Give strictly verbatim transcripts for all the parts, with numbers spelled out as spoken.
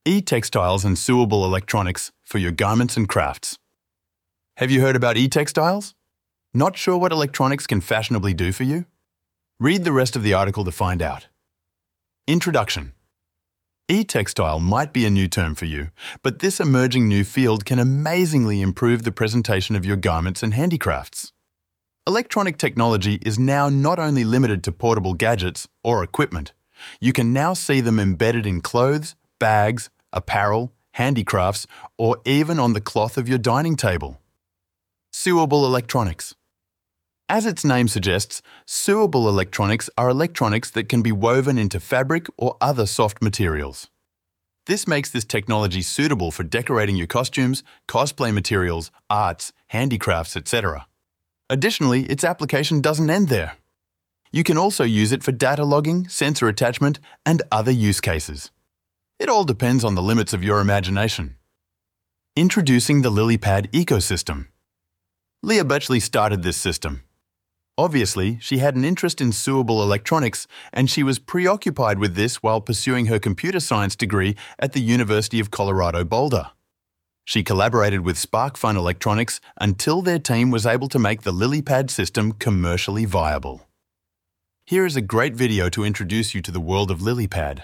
E-textiles and sewable electronics for your garments and crafts. Have you heard about e-textiles? Not sure what electronics can fashionably do for you? Read the rest of the article to find out. Introduction. E-textile might be a new term for you, but this emerging new field can amazingly improve the presentation of your garments and handicrafts. Electronic technology is now not only limited to portable gadgets or equipment. You can now see them embedded in clothes, bags, apparel, handicrafts, or even on the cloth of your dining table. Sewable electronics. As its name suggests, sewable electronics are electronics that can be woven into fabric or other soft materials. This makes this technology suitable for decorating your costumes, cosplay materials, arts, handicrafts, et cetera. Additionally, its application doesn't end there. You can also use it for data logging, sensor attachment, and other use cases. It all depends on the limits of your imagination. Introducing the LilyPad ecosystem. Leah Bechley started this system. Obviously, she had an interest in sewable electronics, and she was preoccupied with this while pursuing her computer science degree at the University of Colorado Boulder. She collaborated with SparkFun Electronics until their team was able to make the LilyPad system commercially viable. Here is a great video to introduce you to the world of LilyPad.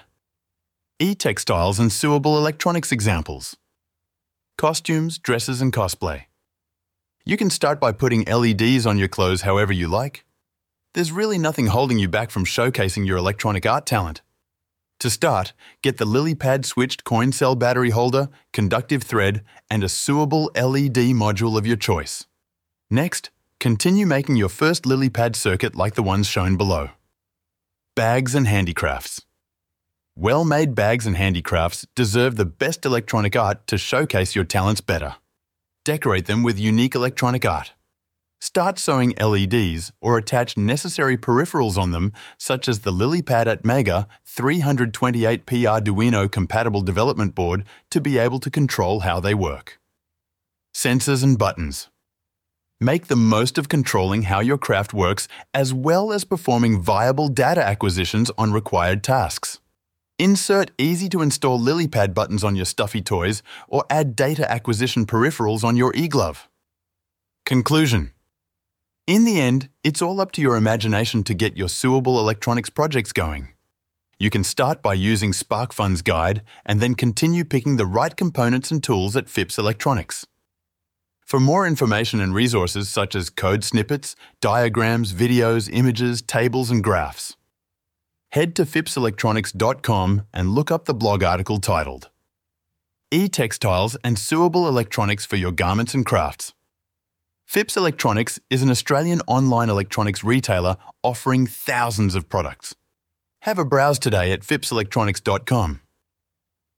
E-textiles and sewable electronics examples. Costumes, dresses, and cosplay. You can start by putting L E Ds on your clothes however you like. There's really nothing holding you back from showcasing your electronic art talent. To start, get the LilyPad switched coin cell battery holder, conductive thread, and a sewable L E D module of your choice. Next, continue making your first LilyPad circuit like the ones shown below. Bags and handicrafts. Well-made bags and handicrafts deserve the best electronic art to showcase your talents better. Decorate them with unique electronic art. Start sewing L E Ds or attach necessary peripherals on them, such as the LilyPad Atmega three twenty-eight P Arduino compatible development board, to be able to control how they work. Sensors and buttons. Make the most of controlling how your craft works, as well as performing viable data acquisitions on required tasks. Insert easy-to-install LilyPad buttons on your stuffy toys, or add data acquisition peripherals on your e-glove. Conclusion. In the end, it's all up to your imagination to get your sewable electronics projects going. You can start by using SparkFun's guide and then continue picking the right components and tools at Phipps Electronics. For more information and resources such as code snippets, diagrams, videos, images, tables, and graphs, head to phipps electronics dot com and look up the blog article titled E-textiles and sewable electronics for your garments and crafts. Phipps Electronics is an Australian online electronics retailer offering thousands of products. Have a browse today at phipps electronics dot com.